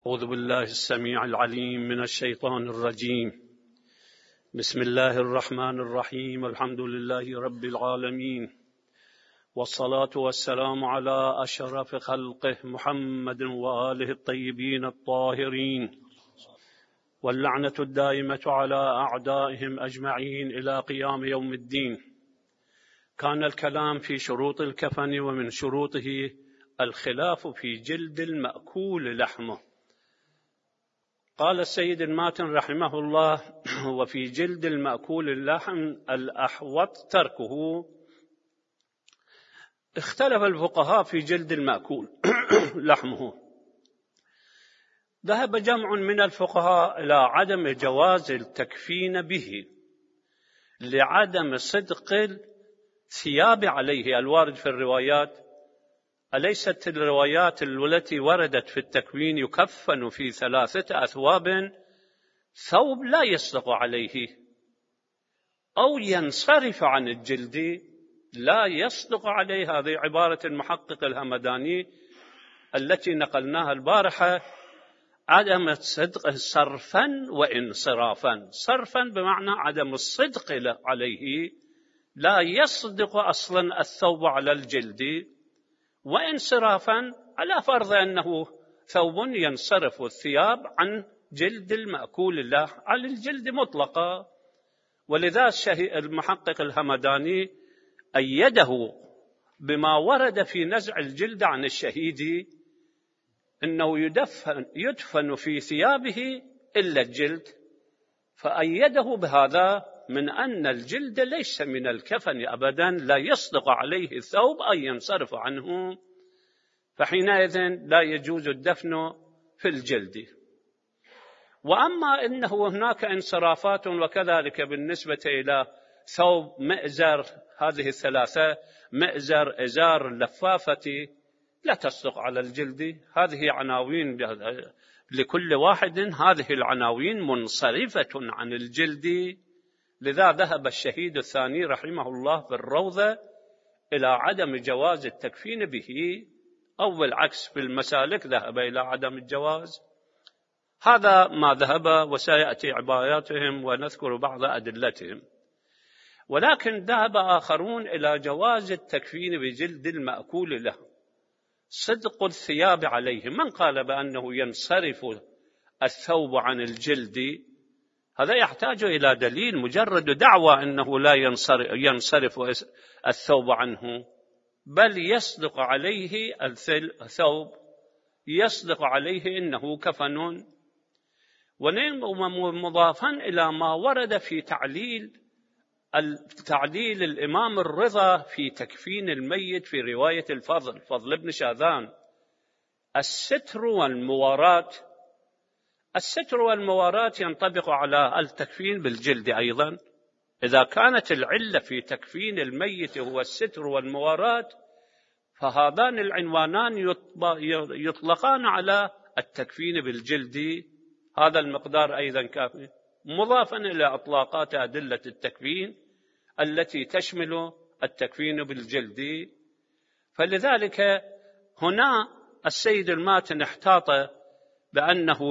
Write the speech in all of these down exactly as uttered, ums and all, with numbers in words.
أعوذ بالله السميع العليم من الشيطان الرجيم. بسم الله الرحمن الرحيم. الحمد لله رب العالمين، والصلاة والسلام على أشرف خلقه محمد وآله الطيبين الطاهرين، واللعنة الدائمة على أعدائهم أجمعين إلى قيام يوم الدين. كان الكلام في شروط الكفن، ومن شروطه الخلاف في جلد المأكول لحمه. قال السيد الماتن رحمه الله: وفي جلد المأكول اللحم الأحوط تركه. اختلف الفقهاء في جلد المأكول لحمه. ذهب جمع من الفقهاء إلى عدم جواز التكفين به لعدم صدق الثياب عليه الوارد في الروايات. أليست الروايات التي وردت في التكفين يكفن في ثلاثة أثواب ثوب لا يصدق عليه، أو ينصرف عن الجلد لا يصدق عليه؟ هذه عبارة المحقق الهمداني التي نقلناها البارحة. عدم الصدق صرفا وانصرافا. صرفا بمعنى عدم الصدق عليه، لا يصدق أصلا الثوب على الجلد، وانصرافا على فرض أنه ثوب ينصرف الثياب عن جلد المأكول الله على الجلد مطلقا. ولذا المحقق الهمداني أيده بما ورد في نزع الجلد عن الشهيد، إنه يدفن, يدفن في ثيابه إلا الجلد، فأيده بهذا من أن الجلد ليس من الكفن أبدا، لا يصدق عليه الثوب أن ينصرف عنه، فحينئذ لا يجوز الدفن في الجلد. وأما إنه هناك انصرافات، وكذلك بالنسبة إلى ثوب مئزر، هذه الثلاثة مئزر إزار لفافة لا تصدق على الجلد. هذه عناوين لكل واحد، هذه العناوين منصرفة عن الجلد. لذا ذهب الشهيد الثاني رحمه الله في الروضة إلى عدم جواز التكفين به، أو بالعكس في المسالك ذهب إلى عدم الجواز. هذا ما ذهب، وسيأتي عباراتهم ونذكر بعض أدلتهم. ولكن ذهب آخرون إلى جواز التكفين بجلد المأكول له، صدق الثياب عليه. من قال بأنه ينصرف الثوب عن الجلد؟ هذا يحتاج إلى دليل. مجرد دعوى أنه لا ينصرف الثوب عنه، بل يصدق عليه الثوب، يصدق عليه إنه كفن. ومضافا إلى ما ورد في تعليل تعليل الإمام الرضا في تكفين الميت في رواية الفضل فضل بن شاذان: الستر والمواراة. الستر والمواراة ينطبق على التكفين بالجلد أيضا. إذا كانت العلة في تكفين الميت هو الستر والمواراة، فهذان العنوانان يطلقان على التكفين بالجلد. هذا المقدار أيضا كافي، مضافا إلى إطلاقات أدلة التكفين التي تشمل التكفين بالجلد. فلذلك هنا السيد الماتن احتاط بأنه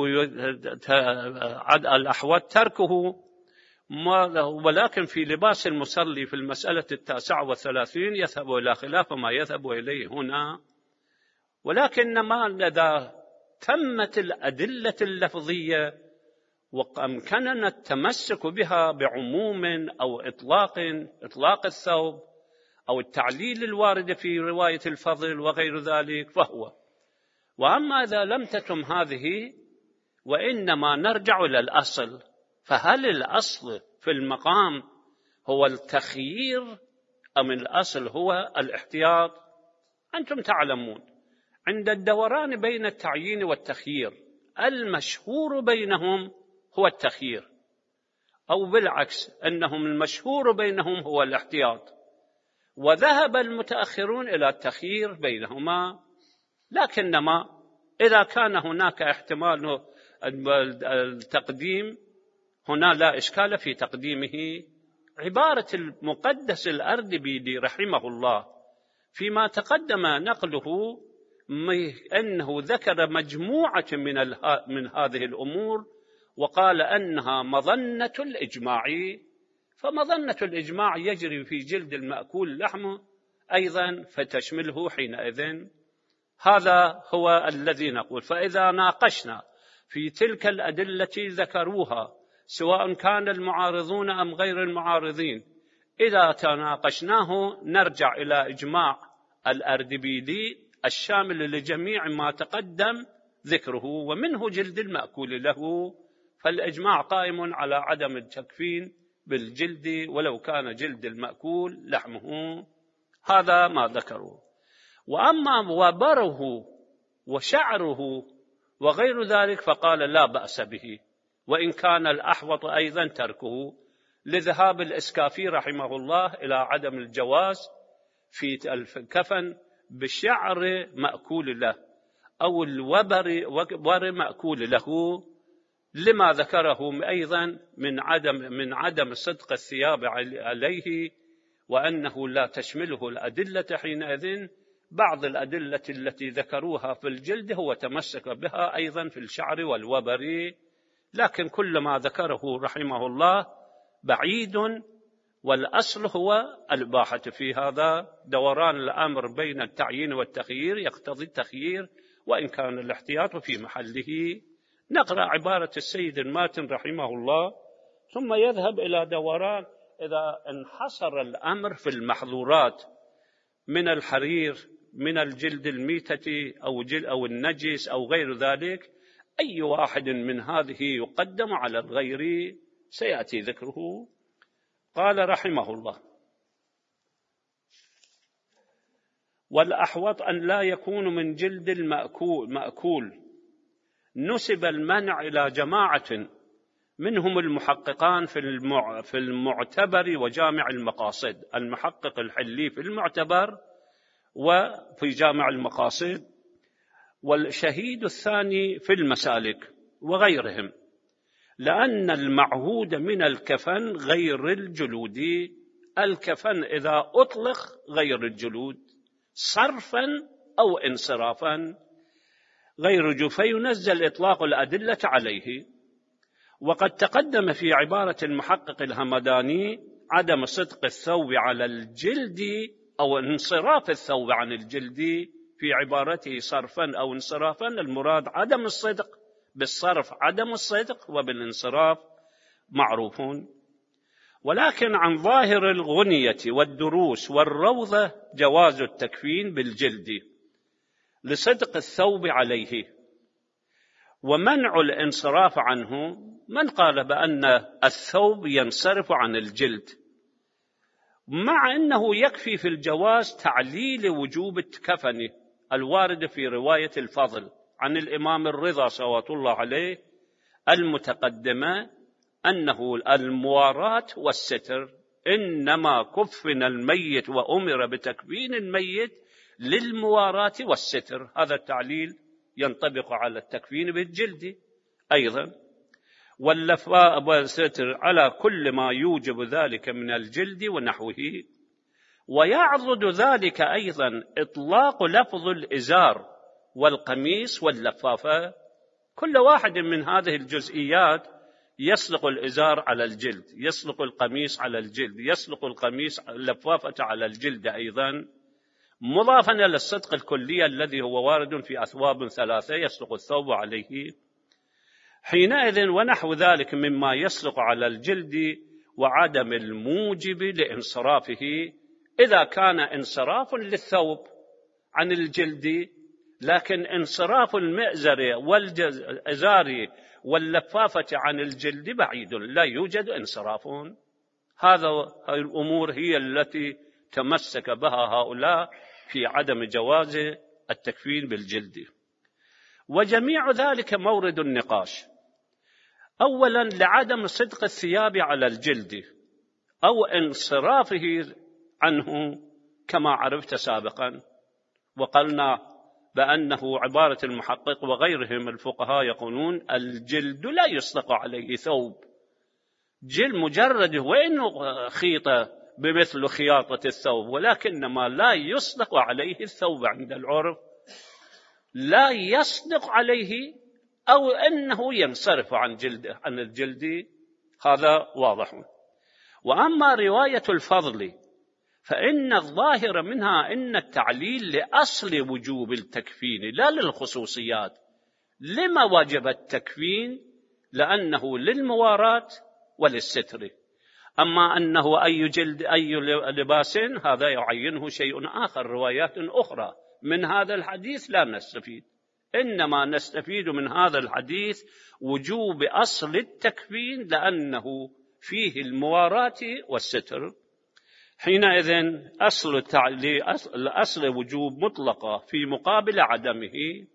الأحوط تركه، ولكن في لباس المصلي في المسألة التاسعة والثلاثين يذهب إلى خلاف ما يذهب إليه هنا. ولكن ما إذا تمت الأدلة اللفظية وأمكننا التمسك بها بعموم أو إطلاق إطلاق الثوب أو التعليل الوارد في رواية الفضل وغير ذلك فهو. وأما إذا لم تتم هذه، وإنما نرجع إلى الأصل. فهل الأصل في المقام هو التخيير أم الأصل هو الاحتياط؟ أنتم تعلمون عند الدوران بين التعيين والتخيير المشهور بينهم هو التخيير، أو بالعكس أنهم المشهور بينهم هو الاحتياط، وذهب المتأخرون إلى التخيير بينهما. لكنما إذا كان هناك احتمال التقديم، هنا لا إشكال في تقديمه. عبارة المقدس الأردبيلي رحمه الله فيما تقدم نقله أنه ذكر مجموعة من, من هذه الأمور وقال أنها مظنة الإجماع، فمظنة الإجماع يجري في جلد المأكول لحمه أيضا فتشمله حينئذ. هذا هو الذي نقول. فإذا ناقشنا في تلك الأدلة ذكروها سواء كان المعارضون أم غير المعارضين، إذا تناقشناه نرجع إلى إجماع الأردبيلي الشامل لجميع ما تقدم ذكره ومنه جلد المأكول له، فالإجماع قائم على عدم التكفين بالجلد ولو كان جلد المأكول لحمه. هذا ما ذكروه. وأما وبره وشعره وغير ذلك فقال لا بأس به، وإن كان الأحوط أيضا تركه لذهاب الإسكافي رحمه الله إلى عدم الجواز في الكفن بشعر مأكول له أو الوبر وبر مأكول له، لما ذكره أيضا من عدم من عدم صدق الثياب عليه، وأنه لا تشمله الأدلة حينئذ. بعض الأدلة التي ذكروها في الجلد هو تمسك بها أيضا في الشعر والوبر، لكن كل ما ذكره رحمه الله بعيد، والأصل هو الإباحة. في هذا دوران الأمر بين التعيين والتخيير يقتضي التخيير وإن كان الاحتياط في محله. نقرأ عبارة السيد الماتن رحمه الله ثم يذهب إلى دوران إذا انحصر الأمر في المحظورات من الحرير من الجلد الميتة أو جلد أو النجس أو غير ذلك، أي واحد من هذه يقدم على الغير سيأتي ذكره. قال رحمه الله: والأحوط أن لا يكون من جلد المأكول مأكول. نسب المنع إلى جماعة منهم المحققان في المعتبر وجامع المقاصد، المحقق الحلي في المعتبر وفي جامع المقاصد، والشهيد الثاني في المسالك وغيرهم، لأن المعهود من الكفن غير الجلود. الكفن إذا أطلق غير الجلود صرفا أو انصرافا غير جوف، فينزل إطلاق الأدلة عليه. وقد تقدم في عبارة المحقق الهمداني عدم صدق الثوب على الجلد أو انصراف الثوب عن الجلد، في عبارته صرفا أو انصرافا المراد عدم الصدق، بالصرف عدم الصدق وبالانصراف معروفون. ولكن عن ظاهر الغنية والدروس والروضة جواز التكفين بالجلد لصدق الثوب عليه، ومنع الانصراف عنه من قال بأن الثوب ينصرف عن الجلد، مع أنه يكفي في الجواز تعليل وجوب الكفن الوارد في رواية الفضل عن الإمام الرضا صلوات الله عليه المتقدمة أنه المواراة والستر، إنما كفن الميت وأمر بتكفين الميت للمواراة والستر. هذا التعليل ينطبق على التكفين بالجلد أيضا، واللفاء والستر على كل ما يوجب ذلك من الجلد ونحوه. ويعضد ذلك أيضا إطلاق لفظ الإزار والقميص واللفافة، كل واحد من هذه الجزئيات يسلق الإزار على الجلد، يسلق القميص على الجلد، يسلق القميص اللفافة على الجلد أيضا، مضافا إلى الصدق الكلي الذي هو وارد في أثواب ثلاثة يسلق الثوب عليه حينئذ، ونحو ذلك مما يسلق على الجلد، وعدم الموجب لانصرافه إذا كان انصراف للثوب عن الجلد، لكن انصراف المئزر والإزار واللفافة عن الجلد بعيد، لا يوجد انصراف. هذا الأمور هي التي تمسك بها هؤلاء في عدم جواز التكفين بالجلد. وجميع ذلك مورد النقاش، أولا لعدم صدق الثياب على الجلد أو انصرافه عنه كما عرفت سابقا، وقلنا بأنه عبارة المحقق وغيرهم الفقهاء يقولون الجلد لا يصدق عليه ثوب، جلد مجرد وإنه خيطة بمثل خياطة الثوب، ولكنما لا يصدق عليه الثوب عند العرف. لا يصدق عليه أو أنه ينصرف عن جلد عن الجلد، هذا واضح. وأما رواية الفضل فإن الظاهر منها أن التعليل لأصل وجوب التكفين لا للخصوصيات. لما وجب التكفين؟ لأنه للمواراة وللستر. أما أنه أي جلد أي لباس هذا يعينه شيء آخر، روايات أخرى. من هذا الحديث لا نستفيد، إنما نستفيد من هذا الحديث وجوب أصل التكفين لأنه فيه المواراة والستر. حينئذ أصل الأصل وجوب مطلقة في مقابل عدمه.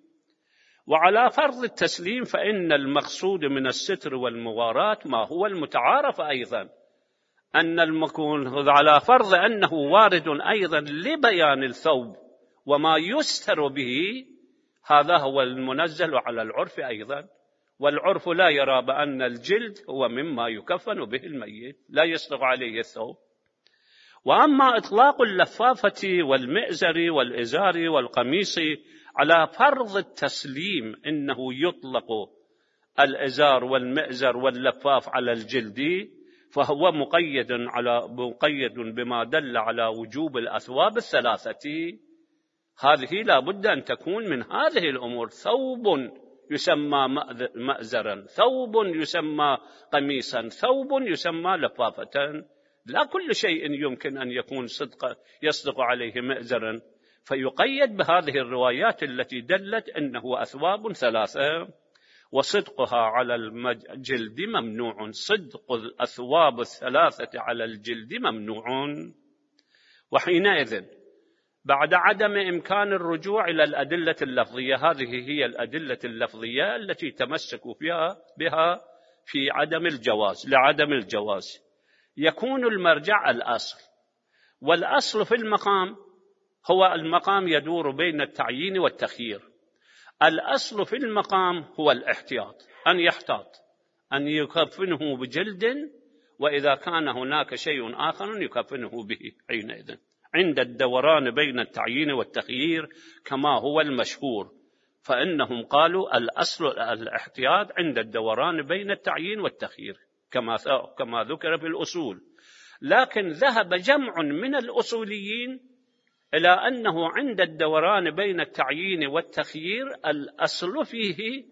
وعلى فرض التسليم فإن المقصود من الستر والمواراة ما هو المتعارف أيضا، أن المكون على فرض أنه وارد أيضا لبيان الثوب وما يستر به، هذا هو المنزل على العرف أيضا. والعرف لا يرى بأن الجلد هو مما يكفن به الميت، لا يصدق عليه الثوب. وأما إطلاق اللفافة والمئزر والإزار والقميص على فرض التسليم إنه يطلق الإزار والمئزر واللفاف على الجلد، فهو مقيد على مقيد بما دل على وجوب الأثواب الثلاثة. هذه لا بد أن تكون من هذه الأمور: ثوب يسمى مأزرا، ثوب يسمى قميصا، ثوب يسمى لفافة. لا كل شيء يمكن أن يكون صدق يصدق عليه مأزرا، فيقيد بهذه الروايات التي دلت أنه أثواب ثلاثة، وصدقها على الجلد ممنوع. صدق الأثواب الثلاثة على الجلد ممنوع. وحينئذ بعد عدم إمكان الرجوع إلى الأدلة اللفظية، هذه هي الأدلة اللفظية التي تمسكوا فيها بها في عدم الجواز لعدم الجواز، يكون المرجع الأصل. والأصل في المقام هو المقام يدور بين التعيين والتخيير. الأصل في المقام هو الاحتياط، أن يحتاط، أن يكفنه بجلد، وإذا كان هناك شيء آخر يكفنه به حينئذ عند الدوران بين التعيين والتخيير كما هو المشهور. فإنهم قالوا الأصل الاحتياط عند الدوران بين التعيين والتخيير كما كما ذكر في الأصول. لكن ذهب جمع من الأصوليين إلى أنه عند الدوران بين التعيين والتخيير الأصل فيه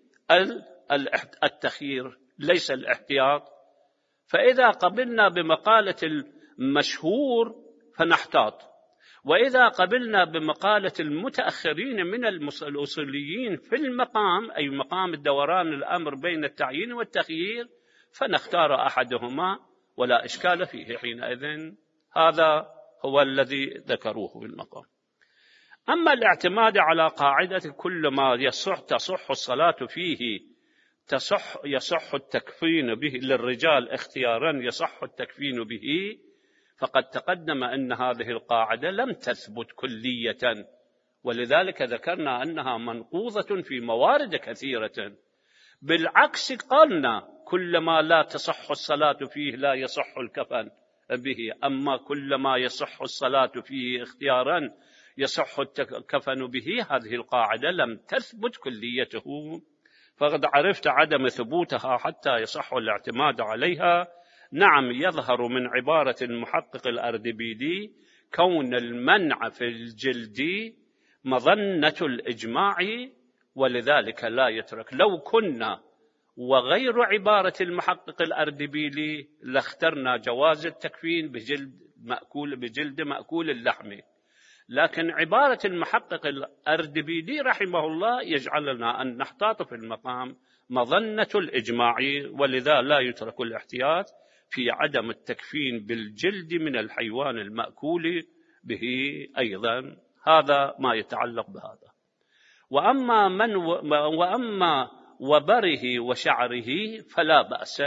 التخيير ليس الاحتياط. فإذا قبلنا بمقالة المشهور فنحتاط، وإذا قبلنا بمقالة المتأخرين من الأصوليين في المقام، أي مقام الدوران الأمر بين التعيين والتخيير، فنختار أحدهما ولا إشكال فيه حينئذ. هذا هو الذي ذكروه في المقام. أما الاعتماد على قاعدة كل ما يصح تصح الصلاة فيه تصح يصح التكفين به للرجال اختيارا يصح التكفين به، فقد تقدم أن هذه القاعدة لم تثبت كلية، ولذلك ذكرنا أنها منقوضة في موارد كثيرة. بالعكس قالنا كل ما لا تصح الصلاة فيه لا يصح الكفن به، أما كل ما يصح الصلاة فيه اختيارا يصح الكفن به، هذه القاعدة لم تثبت كليته. فقد عرفت عدم ثبوتها حتى يصح الاعتماد عليها. نعم، يظهر من عبارة المحقق الأردبيلي كون المنع في الجلد مظنة الإجماع، ولذلك لا يترك. لو كنا وغير عبارة المحقق الأردبيلي لاخترنا جواز التكفين بجلد مأكول بجلد مأكول اللحم، لكن عبارة المحقق الأردبيلي رحمه الله يجعلنا أن نحتاط في المقام مظنة الإجماع، ولذا لا يترك الاحتياط في عدم التكفين بالجلد من الحيوان المأكول به أيضا. هذا ما يتعلق بهذا. وأما من و... وأما وبره وشعره فلا بأس،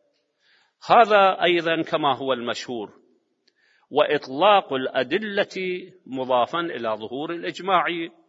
هذا أيضا كما هو المشهور. وإطلاق الأدلة مضافا إلى ظهور الإجماع،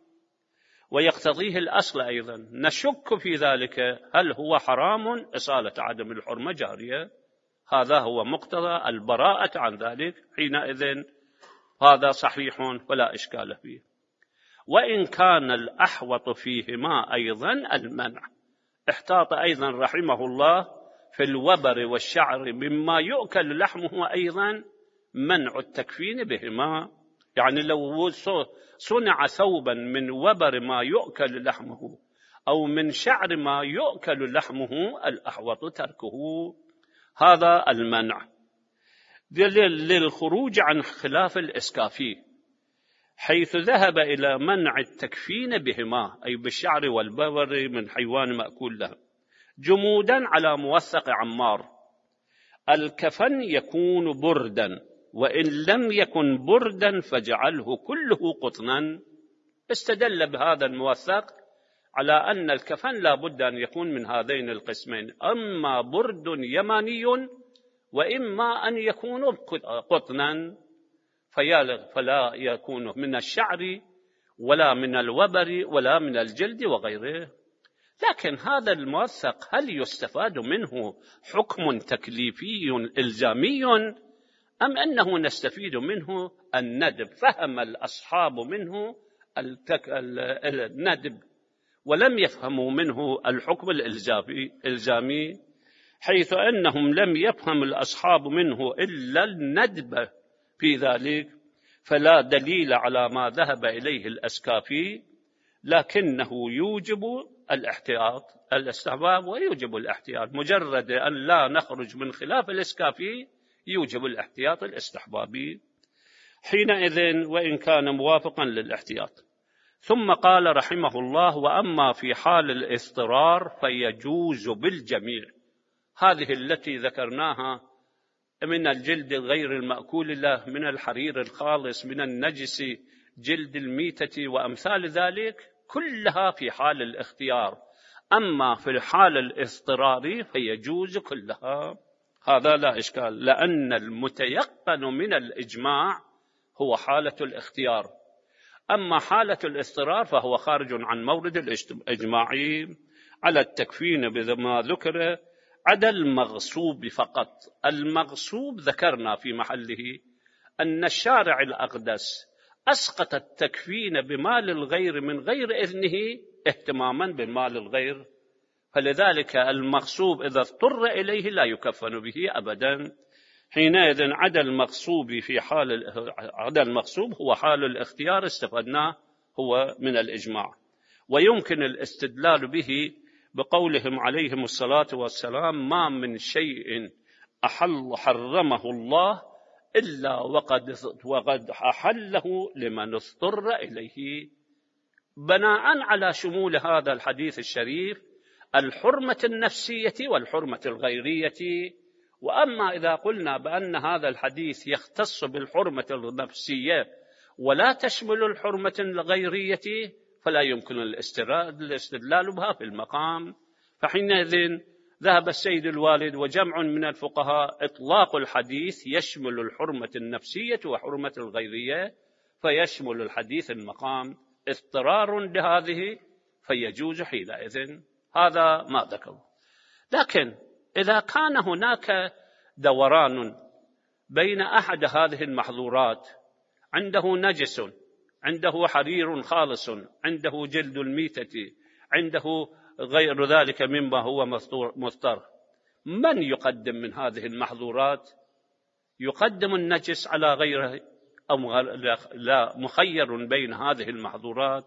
ويقتضيه الأصل أيضا. نشك في ذلك هل هو حرام إصالة عدم الحرمة جارية، هذا هو مقتضى البراءة عن ذلك، حينئذ هذا صحيح ولا إشكال فيه. وإن كان الأحوط فيهما أيضا المنع. احتاط أيضا رحمه الله في الوبر والشعر مما يؤكل لحمه أيضا منع التكفين بهما، يعني لو صنع ثوبا من وبر ما يؤكل لحمه أو من شعر ما يؤكل لحمه الأحوط تركه، هذا المنع. للخروج عن خلاف الإسكافي حيث ذهب إلى منع التكفين بهما أي بالشعر والببر من حيوان مأكول له، جمودا على موثق عمار: الكفن يكون بردا، وإن لم يكن بردا فجعله كله قطنا. استدل بهذا الموثق على أن الكفن لا بد أن يكون من هذين القسمين، أما برد يماني وإما أن يكون قطنا، فلا يكون من الشعر ولا من الوبر ولا من الجلد وغيره. لكن هذا الموثق هل يستفاد منه حكم تكليفي إلزامي أم أنه نستفيد منه الندب؟ فهم الأصحاب منه الندب ولم يفهموا منه الحكم الإلزامي، حيث أنهم لم يفهم الأصحاب منه إلا الندب في ذلك، فلا دليل على ما ذهب إليه الأسكافي، لكنه يوجب الاحتياط الاستحباب ويوجب الاحتياط، مجرد أن لا نخرج من خلاف الأسكافي يوجب الاحتياط الاستحبابي حينئذ وإن كان موافقا للاحتياط. ثم قال رحمه الله: وأما في حال الاضطرار فيجوز بالجميع. هذه التي ذكرناها من الجلد غير المأكول له، من الحرير الخالص، من النجس، جلد الميتة وأمثال ذلك، كلها في حال الاختيار. أما في الحال الاضطراري فيجوز كلها، هذا لا إشكال، لأن المتيقن من الإجماع هو حالة الاختيار. أما حالة الاضطرار فهو خارج عن مورد الإجماع على التكفين بما ذكر عدا المغصوب فقط. المغصوب ذكرنا في محله أن الشارع الأقدس أسقط التكفين بمال الغير من غير إذنه اهتماما بمال الغير، فلذلك المغصوب إذا اضطر إليه لا يكفن به أبدا. حينئذ عدا المغصوب في حال عدا المغصوب هو حال الاختيار، استفدناه هو من الإجماع، ويمكن الاستدلال به بقولهم عليهم الصلاة والسلام: ما من شيء أحل حرمه الله إلا وقد وقد أحله لمن اضطر إليه. بناء على شمول هذا الحديث الشريف الحرمة النفسية والحرمة الغيرية. وأما إذا قلنا بأن هذا الحديث يختص بالحرمة النفسية ولا تشمل الحرمة الغيرية فلا يمكن الاستدلال بها في المقام. فحينئذ ذهب السيد الوالد وجمع من الفقهاء إطلاق الحديث يشمل الحرمة النفسية وحرمة الغيرية، فيشمل الحديث المقام. اضطرار لهذه فيجوز حينئذ، هذا ما ذكره. لكن إذا كان هناك دوران بين أحد هذه المحظورات، عنده نجس، عنده حرير خالص، عنده جلد الميتة، عنده غير ذلك مما هو مضطر، من يقدم من هذه المحظورات؟ يقدم النجس على غيره أو لا مخير بين هذه المحظورات؟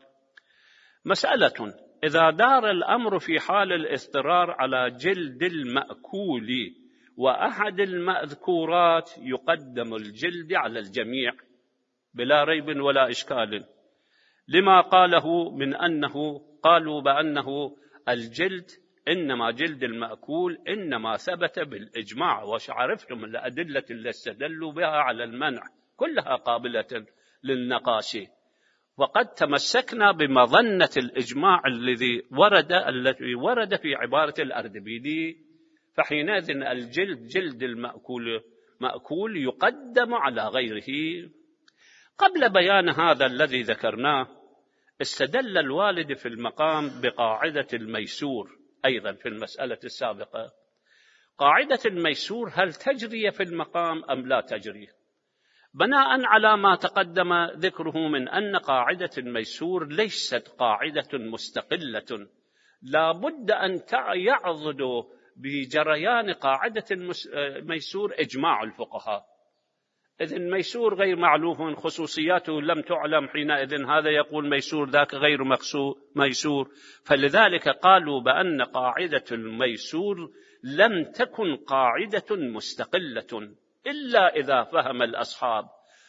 مسألة: إذا دار الأمر في حال الاضطرار على جلد المأكول وأحد المذكورات يقدم الجلد على الجميع بلا ريب ولا إشكال، لما قاله من أنه قالوا بأنه الجلد إنما جلد المأكول إنما ثبت بالإجماع، وعرفتم الأدلة التي استدلوا بها على المنع كلها قابلة للنقاش، وقد تمسكنا بمظنة الإجماع الذي ورد التي ورد في عبارة الأردبيلي. فحينئذ الجلد جلد المأكول مأكول يقدم على غيره. قبل بيان هذا الذي ذكرناه استدل الوالد في المقام بقاعدة الميسور أيضا في المسألة السابقة. قاعدة الميسور هل تجري في المقام أم لا تجري؟ بناء على ما تقدم ذكره من أن قاعدة الميسور ليست قاعدة مستقلة، لا بد أن يعضد بجريان قاعدة الميسور إجماع الفقهاء. إذن الميسور غير معلوف، خصوصياته لم تعلم، حينئذ هذا يقول ميسور ذاك غير ميسور. فلذلك قالوا بأن قاعدة الميسور لم تكن قاعدة مستقلة إلا إذا فهم الأصحاب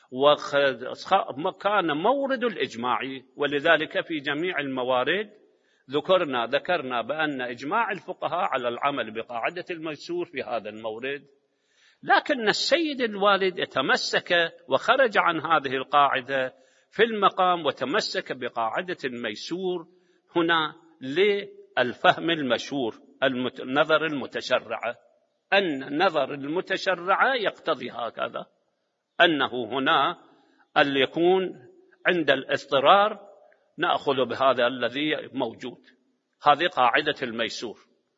وكان مورد الإجماع. ولذلك في جميع الموارد ذكرنا ذكرنا بأن إجماع الفقهاء على العمل بقاعدة الميسور في هذا المورد. لكن السيد الوالد تمسك وخرج عن هذه القاعدة في المقام وتمسك بقاعدة الميسور هنا للفهم المشهور، النظر المتشرعة، أن نظر المتشرعة يقتضي هكذا، أنه هنا اللي يكون عند الاضطرار نأخذ بهذا الذي موجود. هذه قاعدة الميسور.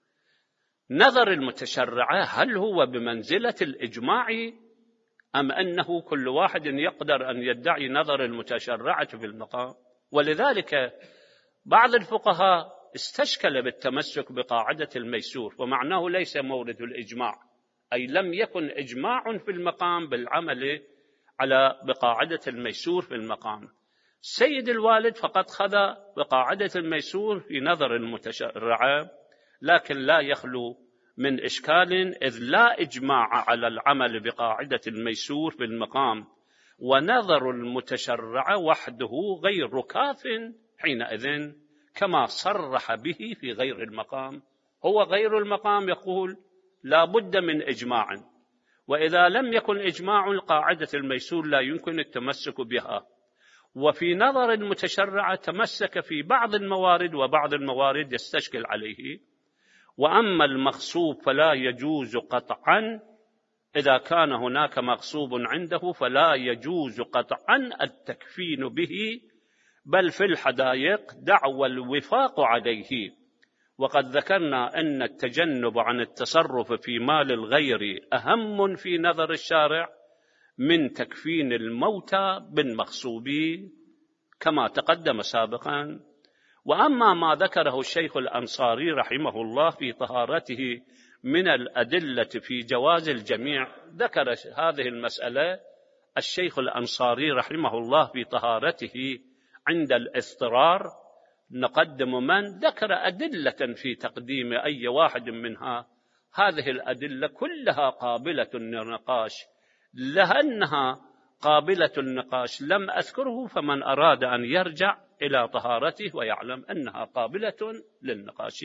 نظر المتشرعة هل هو بمنزلة الإجماع أم أنه كل واحد يقدر أن يدعي نظر المتشرعة في المقام؟ ولذلك بعض الفقهاء استشكل بالتمسك بقاعدة الميسور، ومعناه ليس مورد الإجماع، أي لم يكن إجماع في المقام بالعمل على بقاعدة الميسور في المقام. السيد الوالد فقط خذ بقاعدة الميسور في نظر المتشرعة، لكن لا يخلو من إشكال، إذ لا إجماع على العمل بقاعدة الميسور في المقام، ونظر المتشرع وحده غير كاف حينئذ، كما صرح به في غير المقام. هو غير المقام يقول لا بد من إجماع، وإذا لم يكن إجماع قاعدة الميسور لا يمكن التمسك بها. وفي نظر المتشرع تمسك في بعض الموارد، وبعض الموارد يستشكل عليه. وأما المغصوب فلا يجوز قطعا، إذا كان هناك مغصوب عنده فلا يجوز قطعا التكفين به، بل في الحدائق دعوى الوفاق عليه. وقد ذكرنا أن التجنب عن التصرف في مال الغير أهم في نظر الشارع من تكفين الموتى بالمغصوب كما تقدم سابقا. وأما ما ذكره الشيخ الأنصاري رحمه الله في طهارته من الأدلة في جواز الجميع، ذكر هذه المسألة الشيخ الأنصاري رحمه الله في طهارته عند الاضطرار. نقدم من ذكر أدلة في تقديم أي واحد منها، هذه الأدلة كلها قابلة للنقاش، لأنها قابلة النقاش لم أذكره، فمن أراد أن يرجع إلى طهارته ويعلم أنها قابلة للنقاش.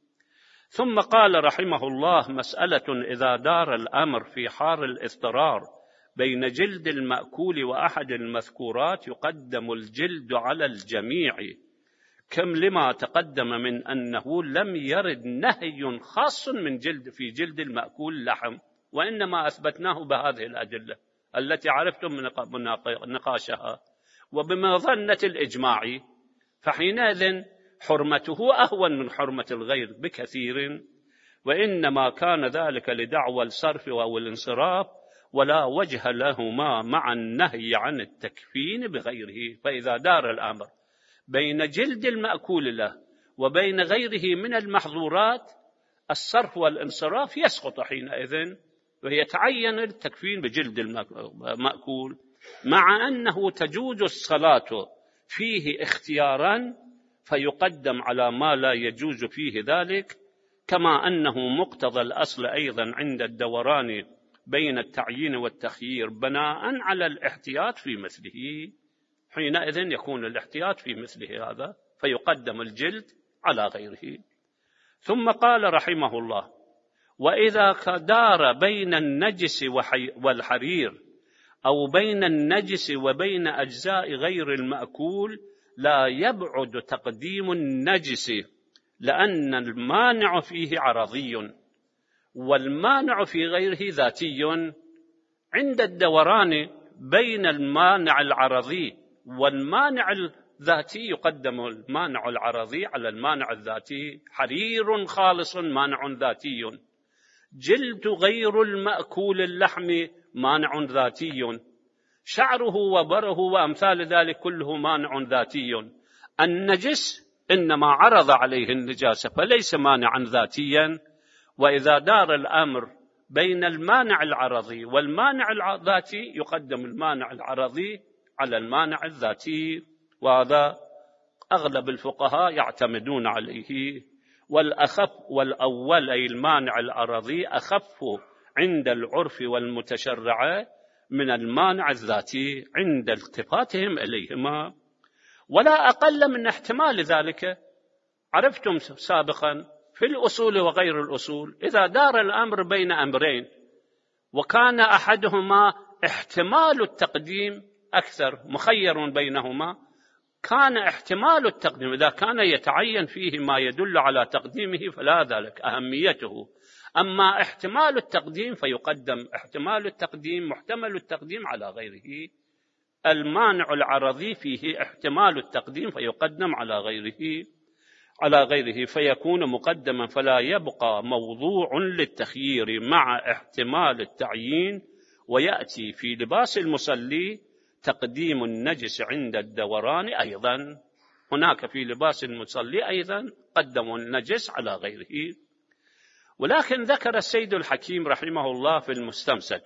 ثم قال رحمه الله: مسألة إذا دار الأمر في حال الاضطرار بين جلد المأكول وأحد المذكورات يقدم الجلد على الجميع، كم لما تقدم من أنه لم يرد نهي خاص من جلد في جلد المأكول لحم، وإنما أثبتناه بهذه الأدلة التي عرفتم من نقاشها وبمظنة الإجماع، فحينئذ حرمته أهون من حرمة الغير بكثير، وإنما كان ذلك لدعوى الصرف أو الانصراف، ولا وجه لهما مع النهي عن التكفين بغيره. فإذا دار الأمر بين جلد المأكول له وبين غيره من المحظورات، الصرف والانصراف يسقط حينئذ، ويتعين التكفين بجلد المأكول، مع أنه تجوز الصلاة فيه اختيارا فيقدم على ما لا يجوز فيه ذلك، كما أنه مقتضى الأصل أيضا عند الدوران بين التعيين والتخيير بناء على الاحتياط في مثله. حينئذ يكون الاحتياط في مثله هذا فيقدم الجلد على غيره. ثم قال رحمه الله: وإذا دار بين النجس والحرير أو بين النجس وبين أجزاء غير المأكول لا يبعد تقديم النجس، لأن المانع فيه عرضي والمانع في غيره ذاتي. عند الدوران بين المانع العرضي والمانع الذاتي يقدم المانع العرضي على المانع الذاتي. حرير خالص مانع ذاتي، جلد غير المأكول اللحم مانع ذاتي، شعره وبره وأمثال ذلك كله مانع ذاتي. النجس إنما عرض عليه النجاسة فليس مانعا ذاتيا. وإذا دار الأمر بين المانع العرضي والمانع الذاتي يقدم المانع العرضي على المانع الذاتي، وهذا أغلب الفقهاء يعتمدون عليه. والأخف والأول أي المانع العرضي أخف عند العرف والمتشرع من المانع الذاتي عند التفاتهم إليهما، ولا أقل من احتمال ذلك. عرفتم سابقا في الأصول وغير الأصول إذا دار الأمر بين أمرين وكان أحدهما احتمال التقديم أكثر مخير بينهما، كان احتمال التقديم إذا كان يتعين فيه ما يدل على تقديمه فلا ذلك أهميته. أما احتمال التقديم فيقدم احتمال التقديم محتمل التقديم على غيره. المانع العرضي فيه احتمال التقديم فيقدم على غيره على غيره فيكون مقدما، فلا يبقى موضوع للتخيير مع احتمال التعيين. ويأتي في لباس المصلي تقديم النجس عند الدوران أيضا. هناك في لباس المصلي أيضا قدموا النجس على غيره. ولكن ذكر السيد الحكيم رحمه الله في المستمسك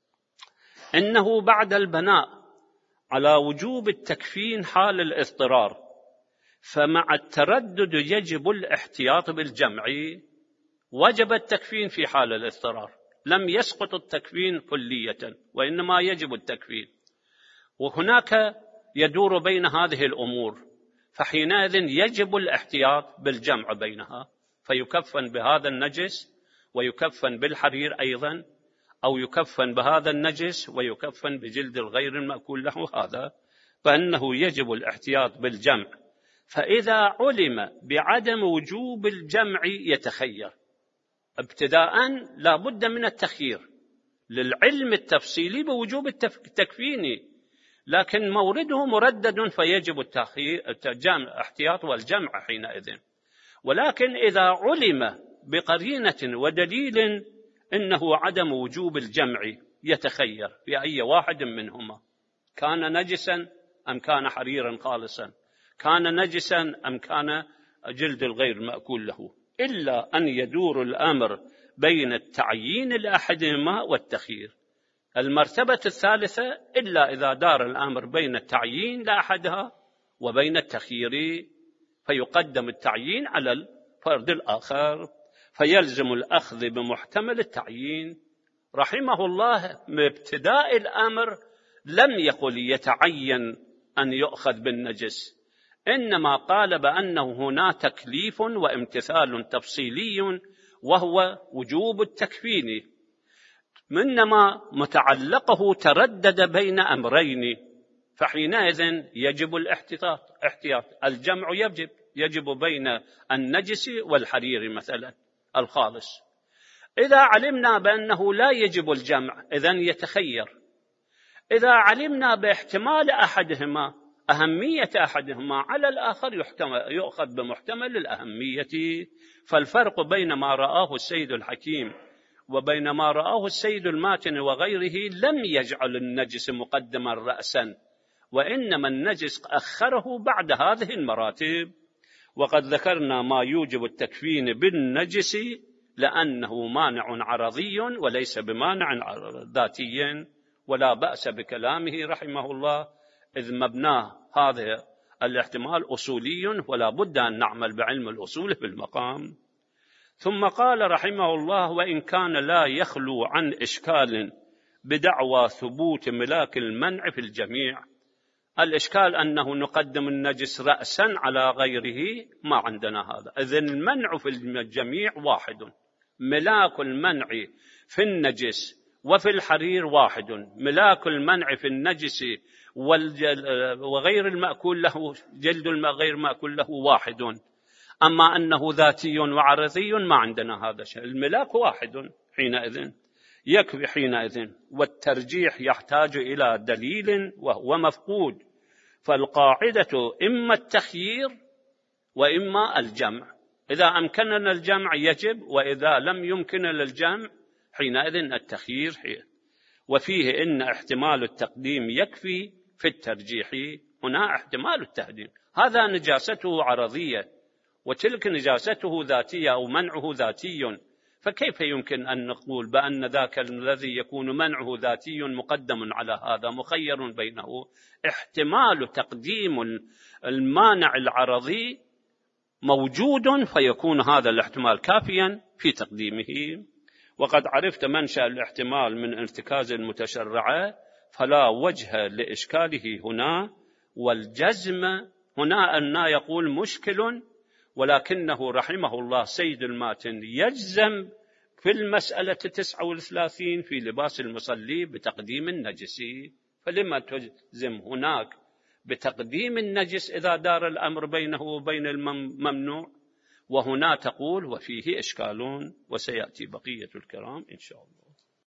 إنه بعد البناء على وجوب التكفين حال الاضطرار، فمع التردد يجب الاحتياط بالجمع. وجب التكفين في حال الاضطرار، لم يسقط التكفين كلية وإنما يجب التكفين. وهناك يدور بين هذه الأمور، فحينئذ يجب الاحتياط بالجمع بينها، فيكفن بهذا النجس ويكفن بالحرير أيضا، أو يكفن بهذا النجس ويكفن بجلد الغير المأكول له هذا، فإنه يجب الاحتياط بالجمع. فإذا علم بعدم وجوب الجمع يتخير. ابتداء لا بد من التخيير للعلم التفصيلي بوجوب التكفين، لكن مورده مردد فيجب الاحتياط والجمع حينئذ. ولكن إذا علم بقرينة ودليل إنه عدم وجوب الجمع يتخير في أي واحد منهما، كان نجسا أم كان حريرا خالصا، كان نجسا أم كان جلد الغير مأكول له، إلا أن يدور الأمر بين التعيين لأحدهما والتخيير. المرتبة الثالثة إلا إذا دار الأمر بين التعيين لأحدها وبين التخيير، فيقدم التعيين على الفرد الآخر، فيلزم الأخذ بمحتمل التعيين. رحمه الله بابتداء الأمر لم يقل يتعين أن يؤخذ بالنجس، إنما قال بأنه هنا تكليف وامتثال تفصيلي وهو وجوب التكفين، منما متعلقه تردد بين أمرين، فحينئذ يجب الاحتياط. احتياط الجمع يجب يجب بين النجس والحرير مثلا الخالص. إذا علمنا بأنه لا يجب الجمع إذن يتخير. إذا علمنا باحتمال أحدهما أهمية أحدهما على الآخر يؤخذ بمحتمل الأهمية. فالفرق بين ما رآه السيد الحكيم وبين ما رآه السيد الماتن وغيره لم يجعل النجس مقدما رأسا، وإنما النجس أخره بعد هذه المراتب. وقد ذكرنا ما يوجب التكفين بالنجس لأنه مانع عرضي وليس بمانع ذاتي، ولا بأس بكلامه رحمه الله إذ مبناه هذا الاحتمال أصولي، ولا بد أن نعمل بعلم الأصول في المقام. ثم قال رحمه الله: وإن كان لا يخلو عن إشكال بدعوى ثبوت ملاك المنع في الجميع. الإشكال أنه نقدم النجس رأسا على غيره، ما عندنا هذا. إذن المنع في الجميع واحد، ملاك المنع في النجس وفي الحرير واحد، ملاك المنع في النجس وغير المأكول له جلد الغير مأكول له واحد. أما أنه ذاتي وعرضي ما عندنا هذا الشيء، الملاك واحد حينئذ يكفي حينئذ. والترجيح يحتاج إلى دليل وهو مفقود، فالقاعدة إما التخيير وإما الجمع. إذا أمكننا الجمع يجب، وإذا لم يمكن الجمع حينئذ التخيير. وفيه إن احتمال التقديم يكفي في الترجيح، هنا احتمال التقديم، هذا نجاسته عرضية وتلك نجاسته ذاتية أو منعه ذاتي، فكيف يمكن أن نقول بأن ذاك الذي يكون منعه ذاتي مقدم على هذا مخير بينه؟ احتمال تقديم المانع العرضي موجود، فيكون هذا الاحتمال كافيا في تقديمه. وقد عرفت منشأ الاحتمال من ارتكاز المتشرعة، فلا وجه لإشكاله هنا. والجزم هنا أن يقول مشكل، ولكنه رحمه الله سيد الماتن يجزم في المسألة تسعة وثلاثين في لباس المصلي بتقديم النجس، فلما تجزم هناك بتقديم النجس إذا دار الأمر بينه وبين الممنوع، وهنا تقول وفيه إشكال، وسيأتي بقية الكلام إن شاء الله.